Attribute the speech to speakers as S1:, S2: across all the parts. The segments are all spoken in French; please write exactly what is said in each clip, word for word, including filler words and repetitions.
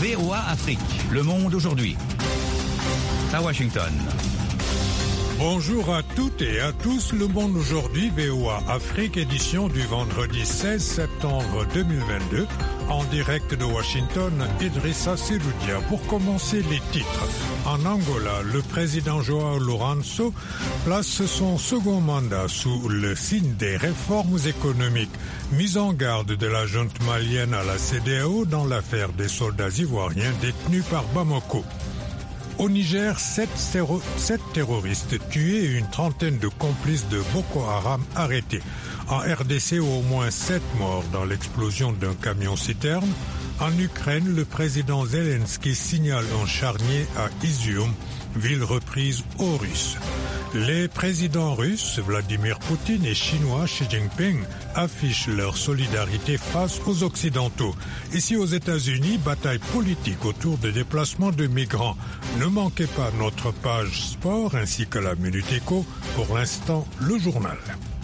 S1: V O A Afrique, Le Monde aujourd'hui. À Washington.
S2: Bonjour à toutes et à tous, Le Monde aujourd'hui, V O A Afrique, édition du vendredi seize septembre deux mille vingt-deux. En direct de Washington, Idrissa Seloudia. Pour commencer les titres. En Angola, le président João Lourenço place son second mandat sous le signe des réformes économiques. Mise en garde de la junte malienne à la C E D E A O dans l'affaire des soldats ivoiriens détenus par Bamako. Au Niger, sept, terro- sept terroristes tués et une trentaine de complices de Boko Haram arrêtés. En R D C, au moins sept morts dans l'explosion d'un camion-citerne. En Ukraine, le président Zelensky signale un charnier à Izium, ville reprise aux Russes. Les présidents russes, Vladimir Poutine, et chinois, Xi Jinping, affichent leur solidarité face aux Occidentaux. Ici aux États-Unis, bataille politique autour des déplacements de migrants. Ne manquez pas notre page sport ainsi que la Minute Éco. Pour l'instant, le journal.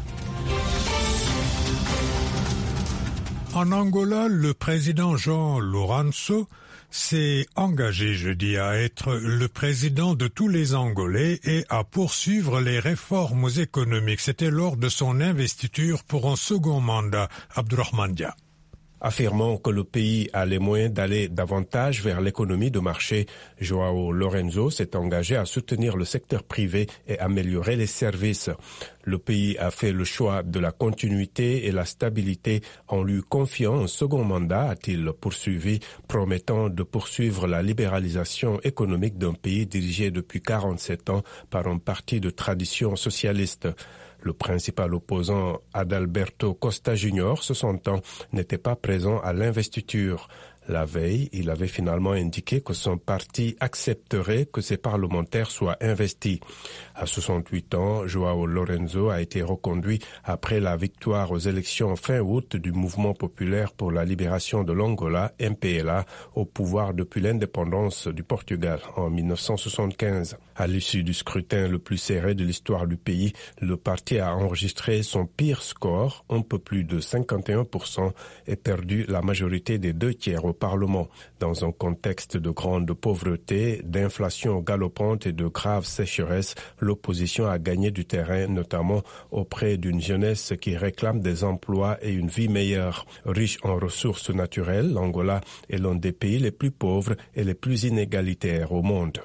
S2: En Angola, le président João Lourenço s'est engagé jeudi à être le président de tous les Angolais et à poursuivre les réformes économiques. C'était lors de son investiture pour un second mandat. Abdourahmane Dia.
S3: Affirmant que le pays a les moyens d'aller davantage vers l'économie de marché, João Lourenço s'est engagé à soutenir le secteur privé et améliorer les services. Le pays a fait le choix de la continuité et la stabilité en lui confiant un second mandat, a-t-il poursuivi, promettant de poursuivre la libéralisation économique d'un pays dirigé depuis quarante-sept ans par un parti de tradition socialiste. Le principal opposant, Adalberto Costa Junior, soixante ans, n'était pas présent à l'investiture. La veille, il avait finalement indiqué que son parti accepterait que ses parlementaires soient investis. À soixante-huit ans, João Lourenço a été reconduit après la victoire aux élections fin août du Mouvement populaire pour la libération de l'Angola, M P L A, au pouvoir depuis l'indépendance du Portugal en mille neuf cent soixante-quinze. À l'issue du scrutin le plus serré de l'histoire du pays, le parti a enregistré son pire score, un peu plus de cinquante et un pour cent, et perdu la majorité des deux tiers au Parlement. Dans un contexte de grande pauvreté, d'inflation galopante et de graves sécheresses, l'opposition a gagné du terrain, notamment auprès d'une jeunesse qui réclame des emplois et une vie meilleure. Riche en ressources naturelles, l'Angola est l'un des pays les plus pauvres et les plus inégalitaires au monde.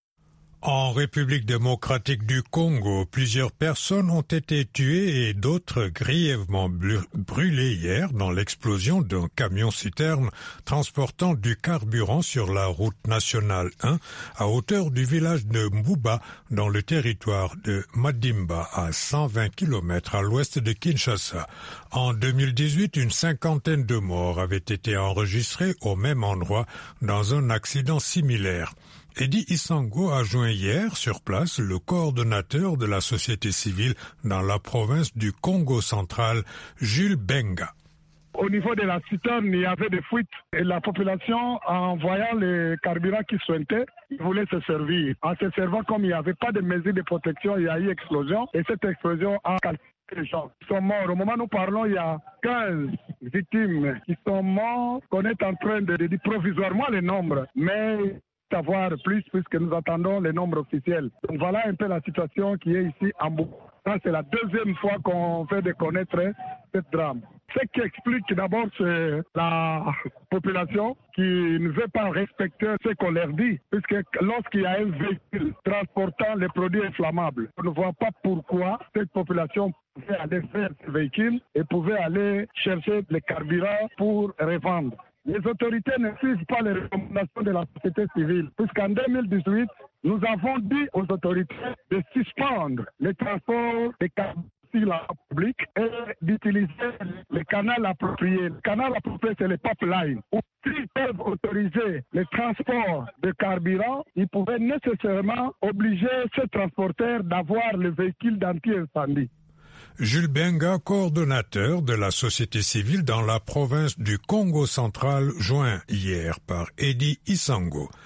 S2: En République démocratique du Congo, plusieurs personnes ont été tuées et d'autres grièvement brûlées hier dans l'explosion d'un camion-citerne transportant du carburant sur la route nationale un à hauteur du village de Mbouba dans le territoire de Madimba à cent vingt kilomètres à l'ouest de Kinshasa. En deux mille dix-huit, une cinquantaine de morts avaient été enregistrés au même endroit dans un accident similaire. Eddie Isango a joint hier sur place le coordonnateur de la société civile dans la province du Congo central, Jules Benga.
S4: Au niveau de la citerne, il y avait des fuites et la population, en voyant les carburants qui suintaient, voulait se servir. En se servant, comme il n'y avait pas de mesures de protection, il y a eu explosion et cette explosion a calciné les gens. Ils sont morts. Au moment où nous parlons, il y a quinze victimes qui sont mortes. On est en train de dire provisoirement les nombres, mais savoir plus puisque nous attendons les nombres officiels. Donc voilà un peu la situation qui est ici en Boukou. Ça, c'est la deuxième fois qu'on fait de connaître cette drame. Ce qui explique d'abord, c'est la population qui ne veut pas respecter ce qu'on leur dit, puisque lorsqu'il y a un véhicule transportant les produits inflammables, on ne voit pas pourquoi cette population pouvait aller faire ce véhicule et pouvait aller chercher les carburants pour revendre. Les autorités ne suivent pas les recommandations de la société civile, puisqu'en deux mille dix-huit, nous avons dit aux autorités de suspendre les transports des carburants sur la voie publique et d'utiliser le canal approprié. Le canal approprié, c'est le pipeline. S'ils peuvent autoriser le transport de carburant, ils pouvaient nécessairement obliger ces transporteurs d'avoir le véhicule d'anti-incendie.
S2: Jules Benga, coordonnateur de la société civile dans la province du Congo central, joint hier par Eddie Isango.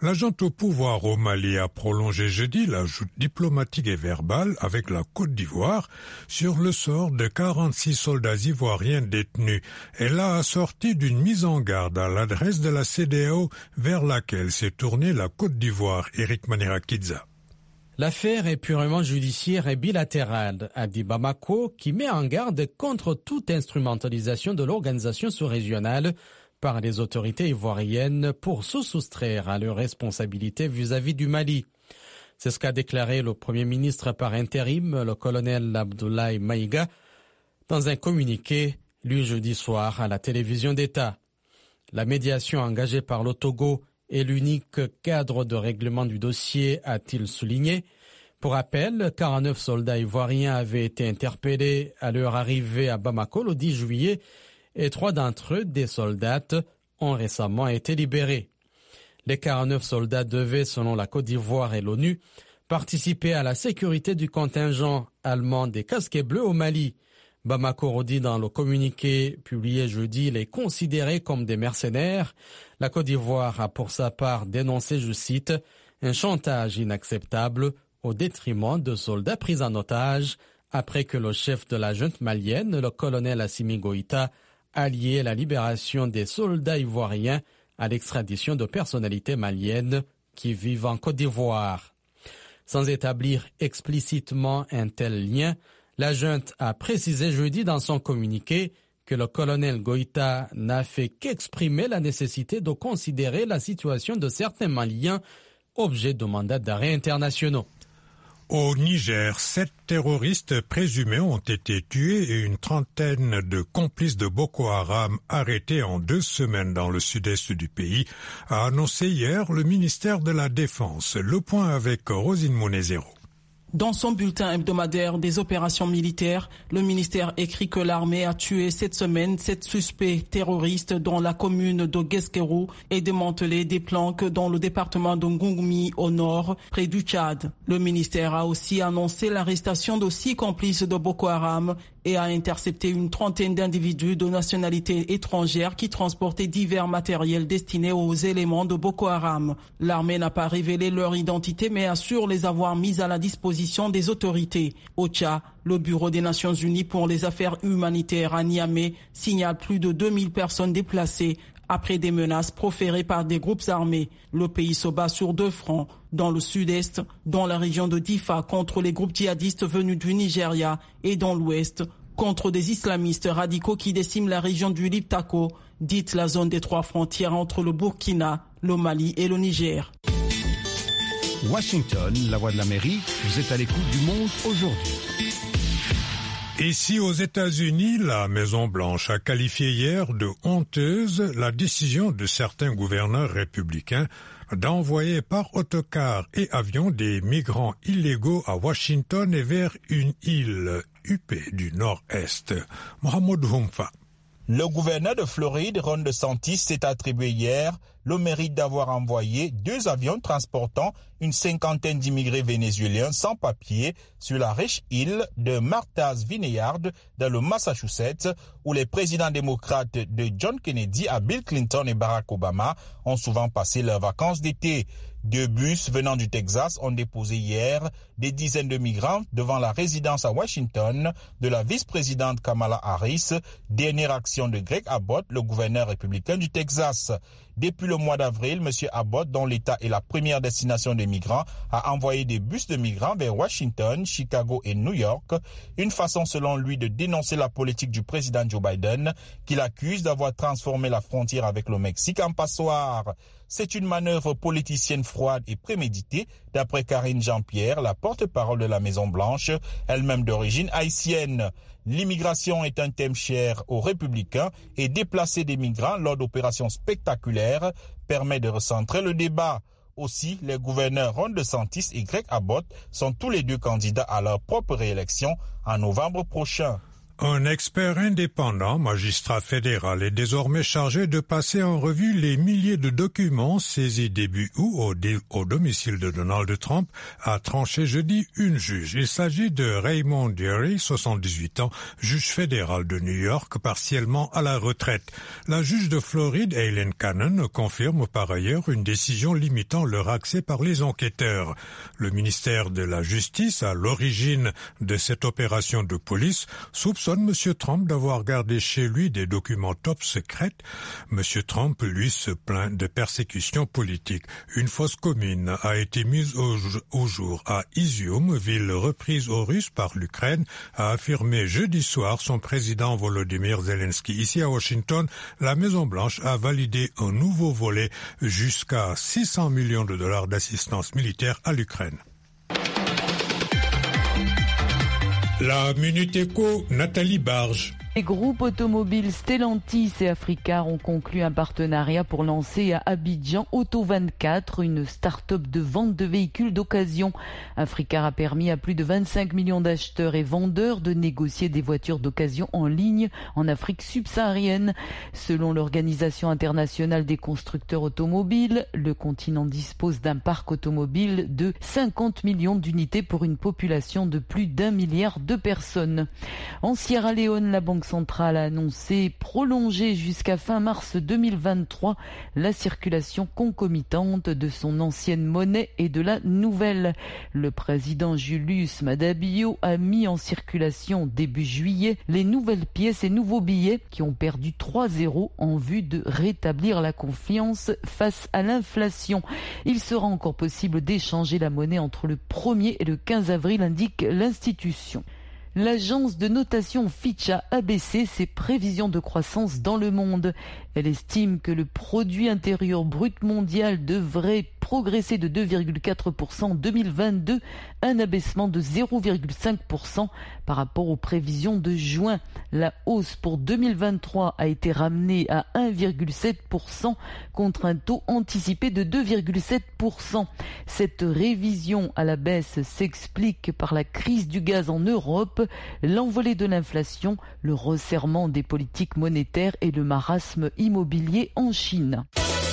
S2: La junte au pouvoir au Mali a prolongé jeudi la joute diplomatique et verbale avec la Côte d'Ivoire sur le sort de quarante-six soldats ivoiriens détenus. Elle a assorti d'une mise en garde à l'adresse de la C D A O vers laquelle s'est tournée la Côte d'Ivoire. Eric Manira-Kidza.
S5: L'affaire est purement judiciaire et bilatérale, a dit Bamako, qui met en garde contre toute instrumentalisation de l'organisation sous-régionale par les autorités ivoiriennes pour se soustraire à leurs responsabilités vis-à-vis du Mali. C'est ce qu'a déclaré le Premier ministre par intérim, le colonel Abdoulaye Maïga, dans un communiqué lu jeudi soir à la télévision d'État. La médiation engagée par le Togo est l'unique cadre de règlement du dossier, a-t-il souligné. Pour rappel, quarante-neuf soldats ivoiriens avaient été interpellés à leur arrivée à Bamako le dix juillet et trois d'entre eux, des soldats, ont récemment été libérés. Les quarante-neuf soldats devaient, selon la Côte d'Ivoire et l'ONU, participer à la sécurité du contingent allemand des casquets bleus au Mali. Bamako redit dans le communiqué publié jeudi les considérer comme des mercenaires. La Côte d'Ivoire a pour sa part dénoncé, je cite, un chantage inacceptable au détriment de soldats pris en otage après que le chef de la junte malienne, le colonel Assimi Goïta, a lié la libération des soldats ivoiriens à l'extradition de personnalités maliennes qui vivent en Côte d'Ivoire. Sans établir explicitement un tel lien, la junte a précisé jeudi dans son communiqué que le colonel Goïta n'a fait qu'exprimer la nécessité de considérer la situation de certains Maliens objet de mandats d'arrêt internationaux.
S2: Au Niger, sept terroristes présumés ont été tués et une trentaine de complices de Boko Haram arrêtés en deux semaines dans le sud-est du pays, a annoncé hier le ministère de la Défense. Le point avec Rosine Monezero.
S6: Dans son bulletin hebdomadaire des opérations militaires, le ministère écrit que l'armée a tué cette semaine sept suspects terroristes dans la commune de Guesquerou et démantelé des planques dans le département de Ngungmi au nord, près du Tchad. Le ministère a aussi annoncé l'arrestation de six complices de Boko Haram et a intercepté une trentaine d'individus de nationalité étrangère qui transportaient divers matériels destinés aux éléments de Boko Haram. L'armée n'a pas révélé leur identité mais assure les avoir mis à la disposition des autorités. Au Tchad, le Bureau des Nations Unies pour les affaires humanitaires à Niamey signale plus de deux mille personnes déplacées après des menaces proférées par des groupes armés. Le pays se bat sur deux fronts, dans le sud-est, dans la région de Difa contre les groupes djihadistes venus du Nigeria et dans l'ouest, contre des islamistes radicaux qui déciment la région du Liptako, dite la zone des trois frontières entre le Burkina, le Mali et le Niger.
S1: Washington, la voix de l'Amérique, vous êtes à l'écoute du Monde aujourd'hui.
S2: Ici aux États-Unis, la Maison-Blanche a qualifié hier de honteuse la décision de certains gouverneurs républicains d'envoyer par autocar et avion des migrants illégaux à Washington et vers une île huppée du nord-est. Mohamed Humfa.
S7: Le gouverneur de Floride, Ron DeSantis, s'est attribué hier le mérite d'avoir envoyé deux avions transportant une cinquantaine d'immigrés vénézuéliens sans papier sur la riche île de Martha's Vineyard dans le Massachusetts, où les présidents démocrates de John Kennedy à Bill Clinton et Barack Obama ont souvent passé leurs vacances d'été. Deux bus venant du Texas ont déposé hier des dizaines de migrants devant la résidence à Washington de la vice-présidente Kamala Harris, dernière action de Greg Abbott, le gouverneur républicain du Texas. Depuis le mois d'avril, M. Abbott, dont l'État est la première destination des migrants, a envoyé des bus de migrants vers Washington, Chicago et New York, une façon selon lui de dénoncer la politique du président Joe Biden, qu'il accuse d'avoir transformé la frontière avec le Mexique en passoire. C'est une manœuvre politicienne froide et préméditée, d'après Karine Jean-Pierre, la porte-parole de la Maison-Blanche, elle-même d'origine haïtienne. L'immigration est un thème cher aux républicains et déplacer des migrants lors d'opérations spectaculaires permet de recentrer le débat. Aussi, les gouverneurs Ron DeSantis et Greg Abbott sont tous les deux candidats à leur propre réélection en novembre prochain.
S2: Un expert indépendant, magistrat fédéral, est désormais chargé de passer en revue les milliers de documents saisis début août au, dé- au domicile de Donald Trump, a tranché jeudi une juge. Il s'agit de Raymond Dearie, soixante-dix-huit ans, juge fédéral de New York, partiellement à la retraite. La juge de Floride, Aileen Cannon, confirme par ailleurs une décision limitant leur accès par les enquêteurs. Le ministère de la Justice, à l'origine de cette opération de police, soupçonne M. Trump d'avoir gardé chez lui des documents top secrets. M. Trump, lui, se plaint de persécution politique. Une fosse commune a été mise au, au jour à Izium, ville reprise aux Russes par l'Ukraine, a affirmé jeudi soir son président Volodymyr Zelensky. Ici à Washington, la Maison-Blanche a validé un nouveau volet jusqu'à six cents millions de dollars d'assistance militaire à l'Ukraine. La Minute Éco, Nathalie Barge.
S8: Les groupes automobiles Stellantis et Africar ont conclu un partenariat pour lancer à Abidjan Auto vingt-quatre, une start-up de vente de véhicules d'occasion. Africar a permis à plus de vingt-cinq millions d'acheteurs et vendeurs de négocier des voitures d'occasion en ligne en Afrique subsaharienne. Selon l'Organisation internationale des constructeurs automobiles, le continent dispose d'un parc automobile de cinquante millions d'unités pour une population de plus d'un milliard de personnes. En Sierra Leone, la Banque centrale a annoncé prolonger jusqu'à fin mars deux mille vingt-trois la circulation concomitante de son ancienne monnaie et de la nouvelle. Le président Julius Maada Bio a mis en circulation début juillet les nouvelles pièces et nouveaux billets qui ont perdu trois zéros en vue de rétablir la confiance face à l'inflation. Il sera encore possible d'échanger la monnaie entre le premier et le quinze avril, indique l'institution. L'agence de notation Fitch a abaissé ses prévisions de croissance dans le monde. Elle estime que le produit intérieur brut mondial devrait progresser de deux virgule quatre pour cent en deux mille vingt-deux, un abaissement de zéro virgule cinq pour cent par rapport aux prévisions de juin. La hausse pour deux mille vingt-trois a été ramenée à un virgule sept pour cent contre un taux anticipé de deux virgule sept pour cent. Cette révision à la baisse s'explique par la crise du gaz en Europe, l'envolée de l'inflation, le resserrement des politiques monétaires et le marasme immobilier en Chine.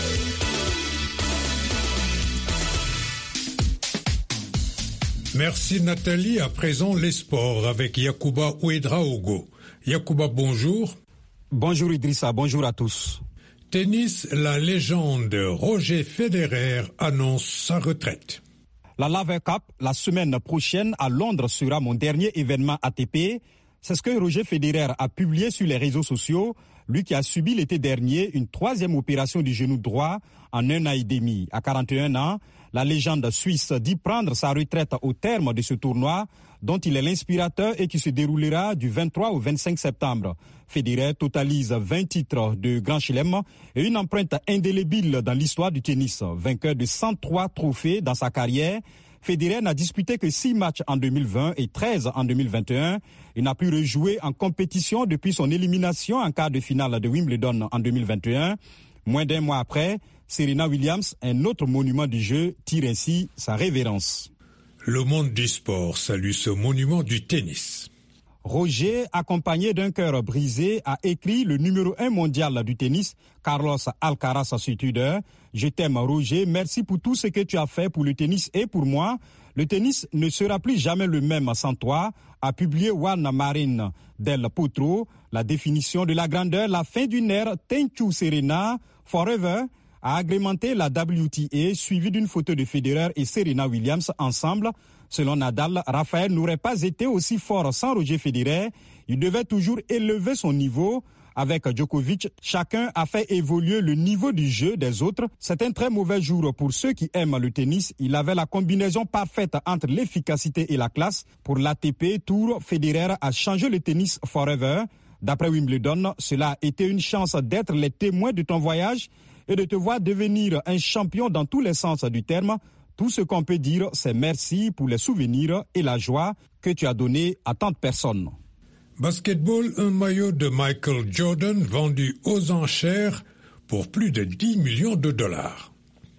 S2: Merci Nathalie. À présent, les sports avec Yacouba Ouedraogo. Yacouba, bonjour.
S9: Bonjour Idrissa, bonjour à tous.
S2: Tennis, la légende Roger Federer annonce sa retraite.
S9: La Laver Cup, la semaine prochaine à Londres, sera mon dernier événement A T P. C'est ce que Roger Federer a publié sur les réseaux sociaux, lui qui a subi l'été dernier une troisième opération du genou droit en un an et demi. À quarante et un ans, la légende suisse dit prendre sa retraite au terme de ce tournoi dont il est l'inspirateur et qui se déroulera du vingt-trois au vingt-cinq septembre. Federer totalise vingt titres de Grand Chelem et une empreinte indélébile dans l'histoire du tennis. Vainqueur de cent trois trophées dans sa carrière, Federer n'a disputé que six matchs en deux mille vingt et treize en deux mille vingt et un. Il n'a plus rejoué en compétition depuis son élimination en quart de finale de Wimbledon en deux mille vingt et un. Moins d'un mois après, Serena Williams, un autre monument du jeu, tire ainsi sa révérence.
S2: Le monde du sport salue ce monument du tennis.
S9: Roger, accompagné d'un cœur brisé, a écrit le numéro un mondial du tennis, Carlos Alcaraz sur Twitter. Je t'aime Roger, merci pour tout ce que tu as fait pour le tennis et pour moi. Le tennis ne sera plus jamais le même sans toi, a publié Juan Marín del Potro. La définition de la grandeur, la fin d'une ère, Thank you Serena, Forever, a agrémenté la W T A, suivi d'une photo de Federer et Serena Williams ensemble. Selon Nadal, Raphaël n'aurait pas été aussi fort sans Roger Federer. Il devait toujours élever son niveau. Avec Djokovic, chacun a fait évoluer le niveau du jeu des autres. C'est un très mauvais jour pour ceux qui aiment le tennis. Il avait la combinaison parfaite entre l'efficacité et la classe. Pour l'A T P Tour, Federer a changé le tennis forever. D'après Wimbledon, cela a été une chance d'être les témoins de ton voyage et de te voir devenir un champion dans tous les sens du terme. Tout ce qu'on peut dire, c'est merci pour les souvenirs et la joie que tu as donné à tant de personnes.
S2: Basketball, un maillot de Michael Jordan vendu aux enchères pour plus de dix millions de dollars.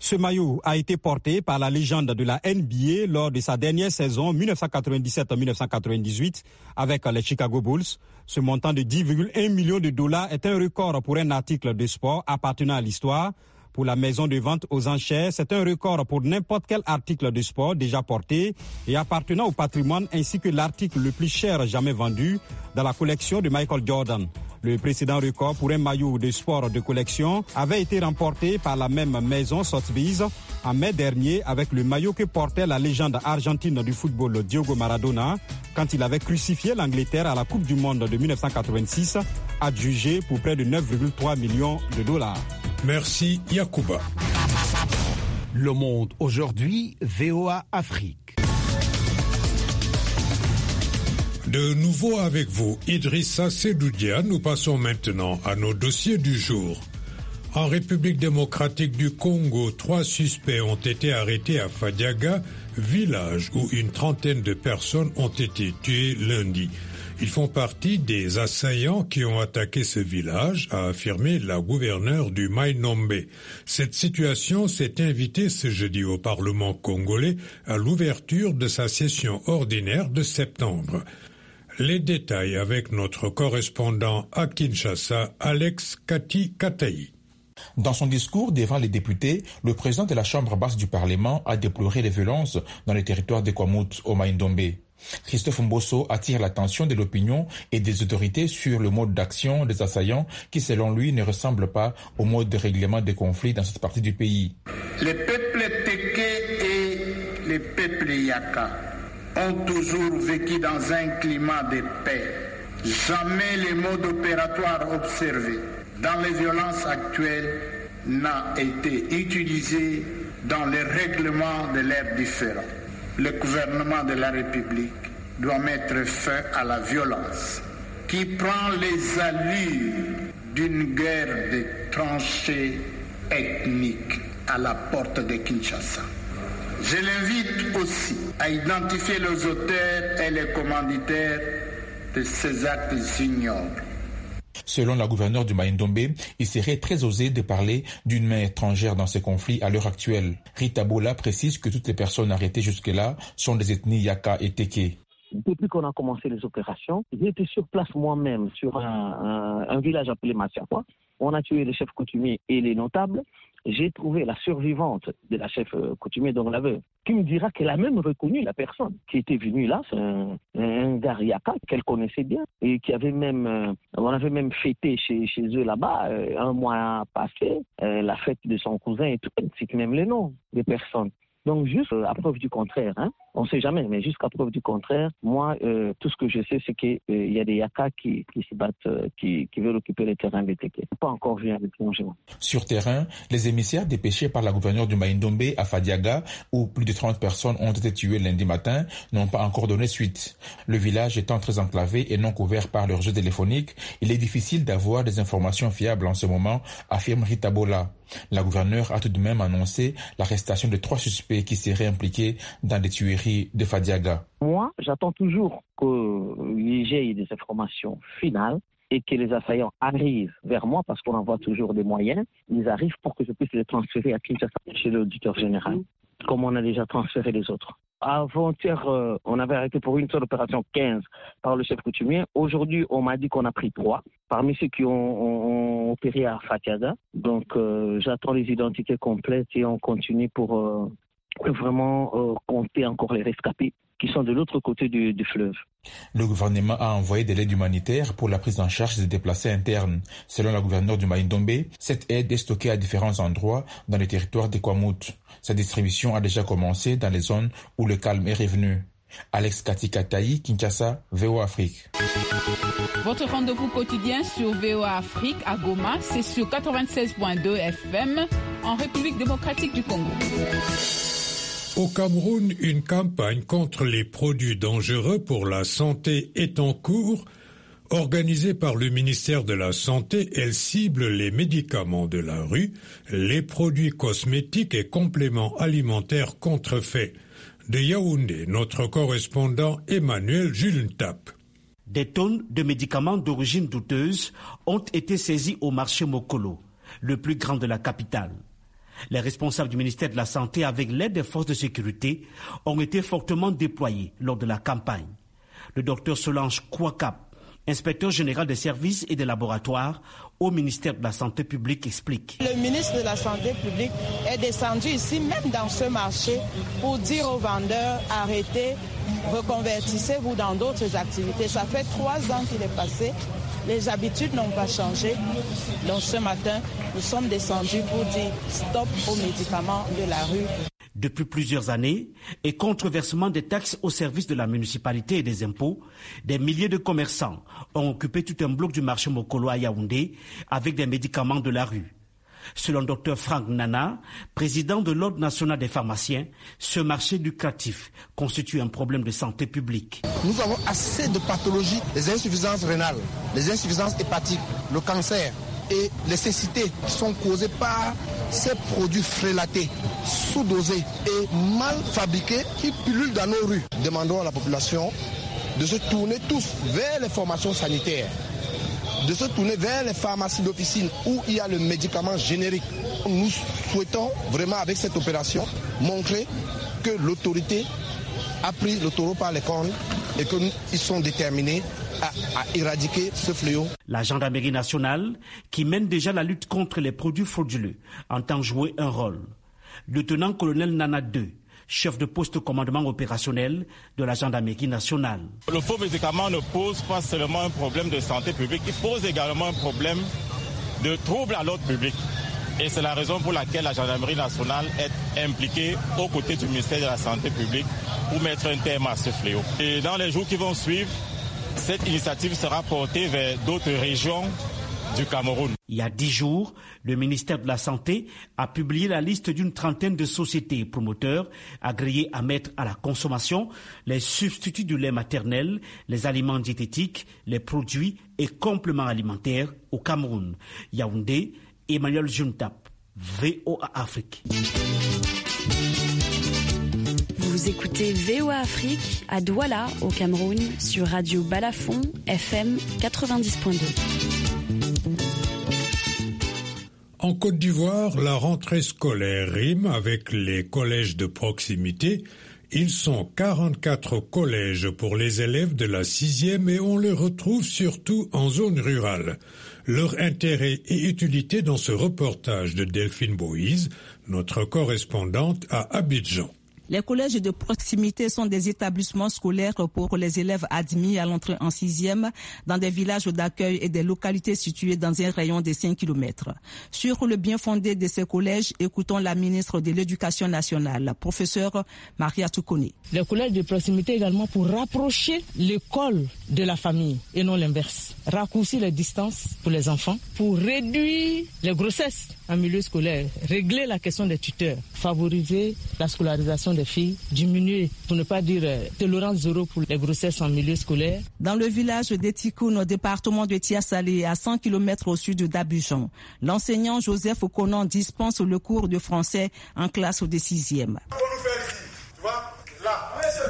S9: Ce maillot a été porté par la légende de la N B A lors de sa dernière saison dix-neuf cent quatre-vingt-dix-sept dix-neuf cent quatre-vingt-dix-huit avec les Chicago Bulls. Ce montant de dix virgule un millions de dollars est un record pour un article de sport appartenant à l'histoire. Pour la maison de vente aux enchères, c'est un record pour n'importe quel article de sport déjà porté et appartenant au patrimoine ainsi que l'article le plus cher jamais vendu dans la collection de Michael Jordan. Le précédent record pour un maillot de sport de collection avait été remporté par la même maison Sotheby's en mai dernier avec le maillot que portait la légende argentine du football Diego Maradona quand il avait crucifié l'Angleterre à la Coupe du Monde de dix-neuf cent quatre-vingt-six, adjugé pour près de neuf virgule trois millions de dollars.
S2: Merci Yacouba.
S1: Le Monde aujourd'hui, V O A Afrique.
S2: De nouveau avec vous, Idrissa Sedoudia, nous passons maintenant à nos dossiers du jour. En République démocratique du Congo, trois suspects ont été arrêtés à Fadiaga, village où une trentaine de personnes ont été tuées lundi. Ils font partie des assaillants qui ont attaqué ce village, a affirmé la gouverneure du Mai-Nombe. Cette situation s'est invitée ce jeudi au Parlement congolais à l'ouverture de sa session ordinaire de septembre. Les détails avec notre correspondant à Kinshasa, Alex Kati Katayi.
S10: Dans son discours devant les députés, le président de la Chambre basse du Parlement a déploré les violences dans le territoire de Kwamout au Mai-Ndombe. Christophe Mbosso attire l'attention de l'opinion et des autorités sur le mode d'action des assaillants qui, selon lui, ne ressemble pas au mode de règlement des conflits dans cette partie du pays.
S11: Les peuples Téké et les peuples Yaka ont toujours vécu dans un climat de paix. Jamais le mode opératoire observé dans les violences actuelles n'a été utilisé dans les règlements de leurs différends. Le gouvernement de la République doit mettre fin à la violence qui prend les allures d'une guerre de tranchées ethniques à la porte de Kinshasa. Je l'invite aussi à identifier les auteurs et les commanditaires de ces actes ignobles.
S10: Selon la gouverneure du Mai-Ndombe, il serait très osé de parler d'une main étrangère dans ces conflits à l'heure actuelle. Rita Bola précise que toutes les personnes arrêtées jusque-là sont des ethnies Yaka et Téké.
S12: Depuis qu'on a commencé les opérations, j'ai été sur place moi-même, sur un, un, un village appelé Masiakwa. On a tué les chefs coutumiers et les notables. J'ai trouvé la survivante de la chef coutumier, donc la veuve, qui me dira qu'elle a même reconnu la personne qui était venue là. C'est un, un gars Yaka qu'elle connaissait bien et qui avait même, euh, on avait même fêté chez, chez eux là-bas euh, un mois passé, euh, la fête de son cousin et tout, c'est même les noms des personnes. Donc juste euh, à preuve du contraire, hein, on ne sait jamais, mais jusqu'à preuve du contraire, moi, euh, tout ce que je sais, c'est qu'il euh, y a des Yaka qui, qui se battent, euh, qui, qui veulent occuper les terrains des Téké. Pas encore vu avec plongement.
S10: Sur terrain, les émissaires dépêchés par la gouverneure du Mai-Ndombe à Fadiaga, où plus de trente personnes ont été tuées lundi matin, n'ont pas encore donné suite. Le village étant très enclavé et non couvert par le réseau téléphonique, il est difficile d'avoir des informations fiables en ce moment, affirme Rita Bola. La gouverneure a tout de même annoncé l'arrestation de trois suspects qui seraient impliqués dans les tueries de Fadiaga.
S12: Moi, j'attends toujours qu'il y ait des informations finales et que les assaillants arrivent vers moi parce qu'on envoie toujours des moyens. Ils arrivent pour que je puisse les transférer à Kinshasa chez l'auditeur général, comme on a déjà transféré les autres. Avant-hier, euh, on avait arrêté pour une seule opération quinze par le chef coutumier. Aujourd'hui, on m'a dit qu'on a pris trois parmi ceux qui ont, ont, ont opéré à Fadiaga. Donc, euh, j'attends les identités complètes et on continue pour euh, vraiment euh, compter encore les rescapés qui sont de l'autre côté du, du fleuve.
S10: Le gouvernement a envoyé de l'aide humanitaire pour la prise en charge des déplacés internes. Selon la gouverneure du Mai-Ndombe, cette aide est stockée à différents endroits dans le territoire de Kwamout. Sa distribution a déjà commencé dans les zones où le calme est revenu. Alex Katikatayi, Kinshasa, V O A Afrique.
S13: Votre rendez-vous quotidien sur V O A Afrique à Goma, c'est sur quatre-vingt-seize point deux F M en République démocratique du Congo.
S2: Au Cameroun, une campagne contre les produits dangereux pour la santé est en cours. Organisée par le ministère de la Santé, elle cible les médicaments de la rue, les produits cosmétiques et compléments alimentaires contrefaits. De Yaoundé, notre correspondant Emmanuel Julentap.
S14: Des tonnes de médicaments d'origine douteuse ont été saisis au marché Mokolo, le plus grand de la capitale. Les responsables du ministère de la Santé, avec l'aide des forces de sécurité, ont été fortement déployés lors de la campagne. Le docteur Solange Kouakap, inspecteur général des services et des laboratoires au ministère de la Santé publique, explique.
S15: Le ministre de la Santé publique est descendu ici, même dans ce marché, pour dire aux vendeurs arrêtez, reconvertissez-vous dans d'autres activités. Ça fait trois ans qu'il est passé. Les habitudes n'ont pas changé. Donc ce matin, nous sommes descendus pour dire stop aux médicaments de la rue.
S14: Depuis plusieurs années, et contre versement des taxes au service de la municipalité et des impôts, des milliers de commerçants ont occupé tout un bloc du marché Mokolo à Yaoundé avec des médicaments de la rue. Selon Dr Franck Nana, président de l'Ordre national des pharmaciens, ce marché lucratif constitue un problème de santé publique.
S16: Nous avons assez de pathologies, les insuffisances rénales, les insuffisances hépatiques, le cancer et les cécités qui sont causées par ces produits frélatés, sous-dosés et mal fabriqués qui pullulent dans nos rues. Demandons à la population de se tourner tous vers les formations sanitaires, de se tourner vers les pharmacies d'officine où il y a le médicament générique. Nous souhaitons vraiment avec cette opération montrer que l'autorité a pris le taureau par les cornes et qu'ils sont déterminés à, à éradiquer ce fléau.
S14: La gendarmerie nationale, qui mène déjà la lutte contre les produits frauduleux, entend jouer un rôle. Lieutenant-colonel Nana deux, chef de poste commandement opérationnel de la gendarmerie nationale.
S7: Le faux médicament ne pose pas seulement un problème de santé publique, il pose également un problème de trouble à l'ordre public. Et c'est la raison pour laquelle la gendarmerie nationale est impliquée aux côtés du ministère de la Santé publique pour mettre un terme à ce fléau. Et dans les jours qui vont suivre, cette initiative sera portée vers d'autres régions du Cameroun.
S14: Il y a dix jours, le ministère de la Santé a publié la liste d'une trentaine de sociétés et promoteurs agréés à mettre à la consommation les substituts du lait maternel, les aliments diététiques, les produits et compléments alimentaires au Cameroun. Yaoundé, Emmanuel Juntap, V O A Afrique.
S17: Vous écoutez V O A Afrique à Douala, au Cameroun, sur Radio Balafon, F M quatre-vingt-dix point deux.
S2: En Côte d'Ivoire, la rentrée scolaire rime avec les collèges de proximité. Ils sont quarante-quatre collèges pour les élèves de la sixième et on les retrouve surtout en zone rurale. Leur intérêt et utilité dans ce reportage de Delphine Boïse, notre correspondante à Abidjan.
S6: Les collèges de proximité sont des établissements scolaires pour les élèves admis à l'entrée en sixième dans des villages d'accueil et des localités situées dans un rayon de cinq kilomètres. Sur le bien fondé de ces collèges, écoutons la ministre de l'Éducation nationale, la professeure Maria Toukoni.
S18: Les collèges de proximité également pour rapprocher l'école de la famille et non l'inverse. Raccourcir les distances pour les enfants, pour réduire les grossesses en milieu scolaire, régler la question des tuteurs, favoriser la scolarisation des filles, diminuer, pour ne pas dire euh, tolérance zéro pour les grossesses en milieu scolaire.
S6: Dans le village d'Etikoun, au département de Tiasalé, à cent kilomètres au sud d'Abidjan, l'enseignant Joseph Okonan dispense le cours de français en classe de sixième.
S19: Pour nous faire ici, tu vois, là,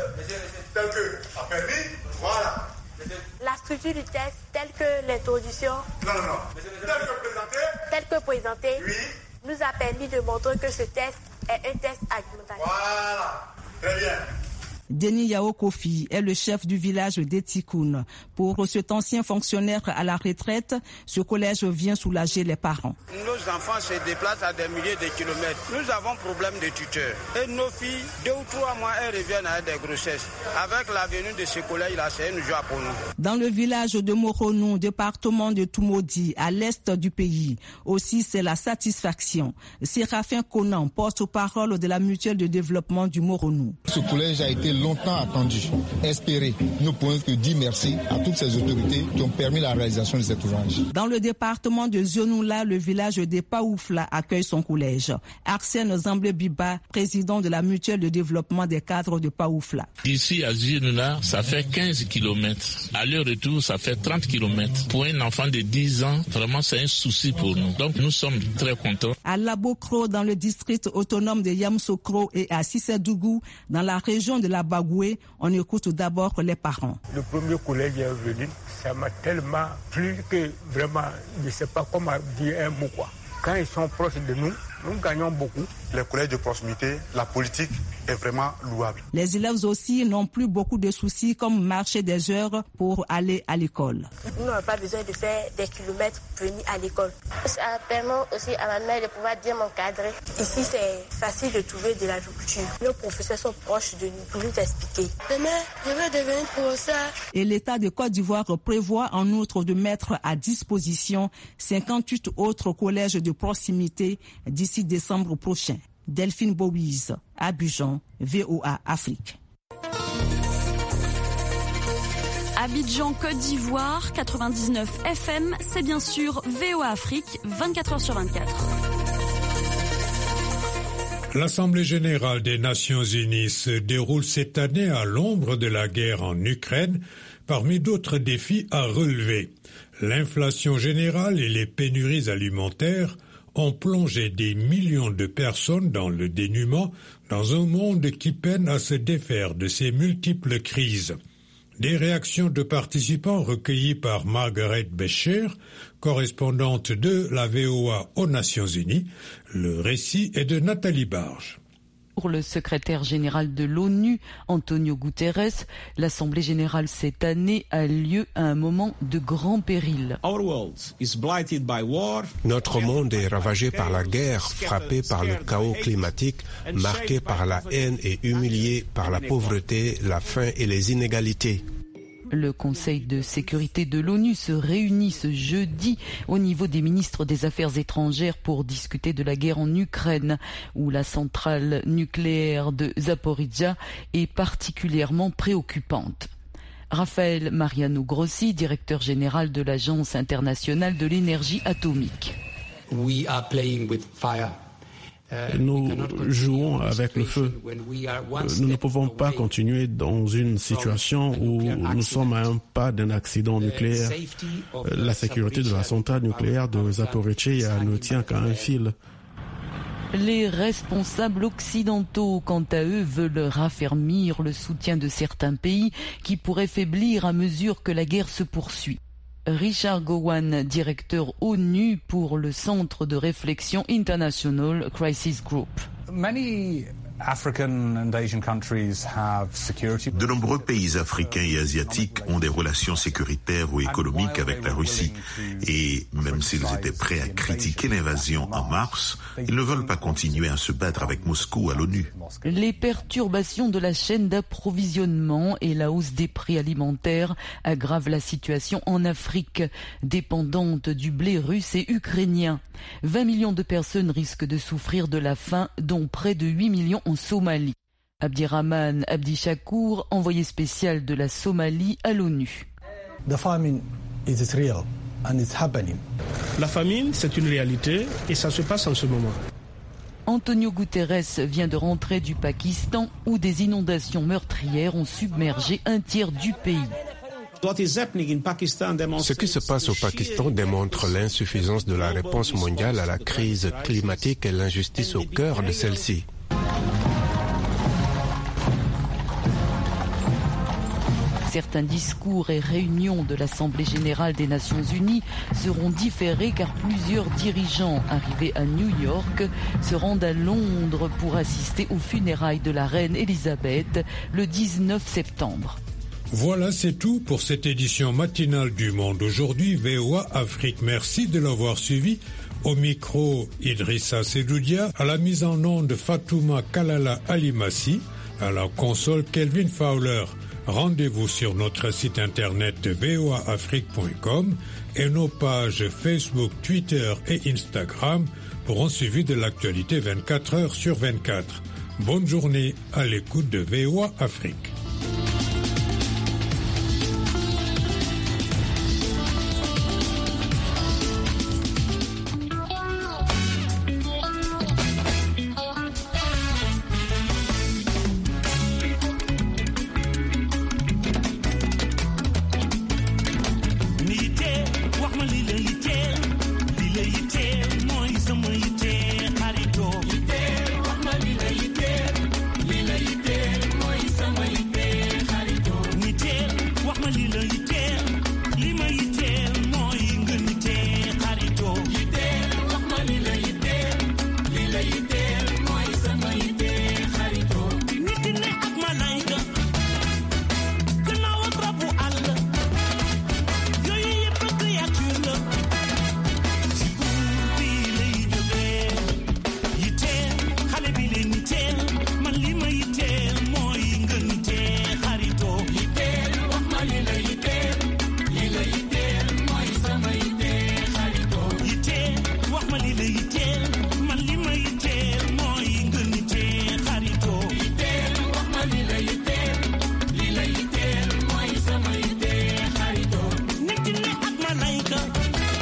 S19: tel que a permis, voilà.
S20: La structure du test, telle que l'introduction,
S19: non, non, non. Tel que présenté,
S20: tel que présenté,
S19: oui,
S20: nous a permis de montrer que ce test est un test argumentatif.
S19: Voilà, très bien.
S6: Denis Yao Kofi est le chef du village d'Etikoun. Pour cet ancien fonctionnaire à la retraite, ce collège vient soulager les parents.
S21: Nos enfants se déplacent à des milliers de kilomètres. Nous avons problème de tuteurs. Et nos filles, deux ou trois mois, elles reviennent avec des grossesses. Avec la venue de ce collège-là, c'est une joie pour nous.
S6: Dans le village de Moronou, département de Toumoudi, à l'est du pays, aussi c'est la satisfaction. Séraphin Conan, porte-parole de la mutuelle de développement du Moronou.
S22: Ce collège a été longtemps attendu, espéré. Nous pouvons que dire merci à toutes ces autorités qui ont permis la réalisation de cet ouvrage.
S6: Dans le département de Zionoula, le village de Paoufla accueille son collège. Arsène Zamble-Biba, président de la mutuelle de développement des cadres de Paoufla.
S23: Ici à Zionoula, ça fait quinze kilomètres. À leur retour, ça fait trente kilomètres. Pour un enfant de dix ans, vraiment c'est un souci pour nous. Donc nous sommes très contents.
S6: À Labokro, dans le district autonome de Yamsokro et à Sissedougou, dans la région de la Bagoué, on écoute d'abord les parents.
S24: Le premier collège est venu, ça m'a tellement plu que vraiment, je ne sais pas comment dire un mot quoi. Quand ils sont proches de nous, nous gagnons beaucoup.
S19: Les collèges de proximité, la politique est vraiment louable.
S3: Les élèves aussi n'ont plus beaucoup de soucis comme marcher des heures pour aller à l'école.
S20: Nous n'avons pas besoin de faire des kilomètres pour venir à l'école.
S4: Ça permet aussi à ma mère de pouvoir bien m'encadrer.
S20: Ici, c'est facile de trouver de l'agriculture. Nos professeurs sont proches de nous pour nous expliquer.
S4: Demain, je vais devenir professeur.
S3: Et l'État de Côte d'Ivoire prévoit en outre de mettre à disposition cinquante-huit autres collèges de proximité d'ici décembre prochain. Delphine Bowise, Abidjan, V O A Afrique.
S17: Abidjan, Côte d'Ivoire, quatre-vingt-dix-neuf F M, c'est bien sûr V O A Afrique, vingt-quatre heures sur vingt-quatre.
S2: L'Assemblée générale des Nations unies se déroule cette année à l'ombre de la guerre en Ukraine, parmi d'autres défis à relever. L'inflation générale et les pénuries alimentaires ont plongé des millions de personnes dans le dénuement dans un monde qui peine à se défaire de ces multiples crises. Des réactions de participants recueillies par Margaret Becher, correspondante de la V O A aux Nations Unies. Le récit est de Nathalie Barge.
S5: Pour le secrétaire général de l'ONU, Antonio Guterres, l'Assemblée générale cette année a lieu à un moment de grand péril.
S8: Notre monde est ravagé par la guerre, frappé par le chaos climatique, marqué par la haine et humilié par la pauvreté, la faim et les inégalités.
S5: Le Conseil de sécurité de l'ONU se réunit ce jeudi au niveau des ministres des Affaires étrangères pour discuter de la guerre en Ukraine, où la centrale nucléaire de Zaporizhzhia est particulièrement préoccupante. Raphaël Mariano Grossi, directeur général de l'Agence internationale de l'énergie atomique.
S25: We are playing with fire.
S26: Nous jouons avec le feu. Nous ne pouvons pas continuer dans une situation où nous sommes à un pas d'un accident nucléaire. La sécurité de la centrale nucléaire de Zaporizhzhia ne tient qu'à un fil.
S5: Les responsables occidentaux, quant à eux, veulent raffermir le soutien de certains pays qui pourraient faiblir à mesure que la guerre se poursuit. Richard Gowan, directeur ONU pour le Centre de réflexion International Crisis Group.
S27: Many African and Asian countries have security.
S28: De nombreux pays africains et asiatiques ont des relations sécuritaires ou économiques avec la Russie. Et même s'ils étaient prêts à critiquer l'invasion en mars, ils ne veulent pas continuer à se battre avec Moscou à l'ONU.
S5: Les perturbations de la chaîne d'approvisionnement et la hausse des prix alimentaires aggravent la situation en Afrique, dépendante du blé russe et ukrainien. vingt millions de personnes risquent de souffrir de la faim, dont près de huit millions en Somalie. Abdirahman Abdishakour, envoyé spécial de la Somalie à l'ONU.
S29: The famine is real and it's happening.
S26: La famine, c'est une réalité et ça se passe en ce moment.
S5: Antonio Guterres vient de rentrer du Pakistan où des inondations meurtrières ont submergé un tiers du pays.
S8: Ce qui se passe au Pakistan démontre l'insuffisance de la réponse mondiale à la crise climatique et l'injustice au cœur de celle-ci.
S5: Certains discours et réunions de l'Assemblée générale des Nations unies seront différés car plusieurs dirigeants arrivés à New York se rendent à Londres pour assister aux funérailles de la reine Elisabeth le dix-neuf septembre.
S2: Voilà, c'est tout pour cette édition matinale du Monde aujourd'hui, V O A Afrique. Merci de l'avoir suivi. Au micro, Idrissa Sedoudia, à la mise en onde Fatouma Kalala Alimassi, à la console Kelvin Fowler. Rendez-vous sur notre site internet v o a afrique point com et nos pages Facebook, Twitter et Instagram pour un suivi de l'actualité vingt-quatre heures sur vingt-quatre. Bonne journée à l'écoute de V O A Afrique.